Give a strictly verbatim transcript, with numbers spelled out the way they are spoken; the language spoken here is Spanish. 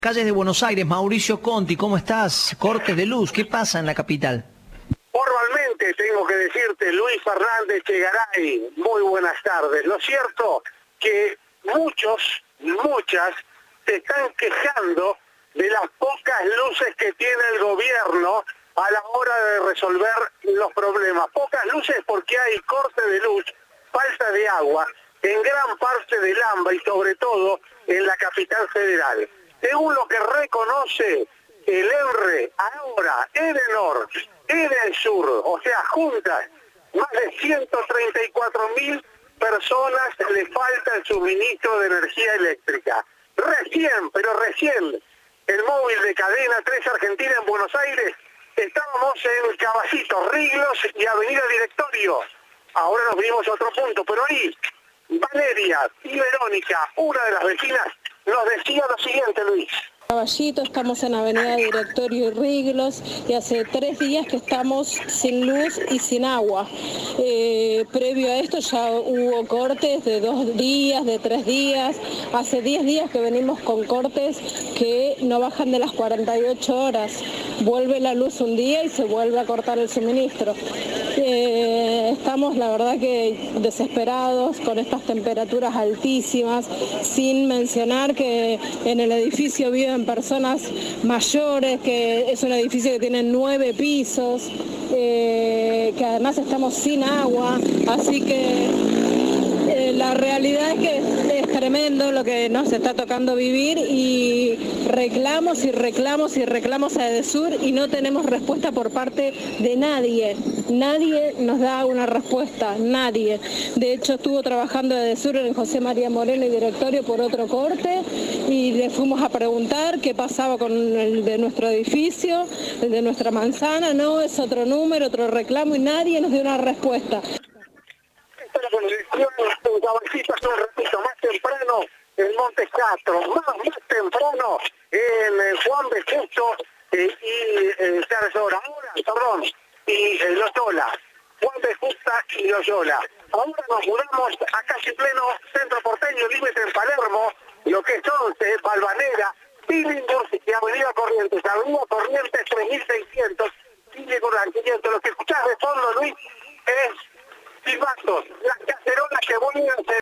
Calles de Buenos Aires, Mauricio Conti, ¿cómo estás? Cortes de luz, ¿qué pasa en la capital? Formalmente tengo que decirte, Luis Fernández Chegaray, muy buenas tardes. Lo cierto que muchos, muchas, se están quejando de las pocas luces que tiene el gobierno a la hora de resolver los problemas. Pocas luces porque hay corte de luz, falta de agua en gran parte del AMBA y sobre todo en la capital federal. Según lo que reconoce el ENRE, ahora Edenor, Edensur, o sea, juntas, más de ciento treinta y cuatro mil personas le falta el suministro de energía eléctrica. Recién, pero recién, el móvil de Cadena tres Argentina en Buenos Aires, estábamos en Caballito, Riglos y Avenida Directorio. Ahora nos vinimos a otro punto, pero ahí, Valeria y Verónica, una de las vecinas, nos decía lo siguiente, Luis. Caballito, estamos en Avenida Directorio y Riglos y hace tres días que estamos sin luz y sin agua. Eh, previo a esto ya hubo cortes de dos días, de tres días. Hace diez días que venimos con cortes que no bajan de las cuarenta y ocho horas. Vuelve la luz un día y se vuelve a cortar el suministro. Eh, estamos la verdad que desesperados con estas temperaturas altísimas, sin mencionar que en el edificio viven personas mayores, que es un edificio que tiene nueve pisos, eh, que además estamos sin agua, así que eh, la realidad es que es tremendo lo que nos está tocando vivir y reclamos y reclamos y reclamos a Edesur y no tenemos respuesta por parte de nadie. Nadie nos da una respuesta, nadie. De hecho, estuvo trabajando Edesur en José María Moreno y Directorio por otro corte y le fuimos a preguntar qué pasaba con el de nuestro edificio, el de nuestra manzana. No, es otro número, otro reclamo y nadie nos dio una respuesta. Esta es la condición de Caballito, un ratito más temprano en Montes Castro, más, más temprano en eh, Juan B. Justo eh, y eh, Zarzora, ahora, perdón, y eh, Loyola, Juan B. Justa y Loyola. Ahora nos mudamos a casi pleno centro porteño, límite en Palermo, lo que es once, Balvanera, Billinghurst y Avenida Corrientes, Avenida Corrientes tres mil seiscientos, Billinghurst quinientos. Lo que escuchás de fondo, Luis, es silbatos, las cacerolas que vuelven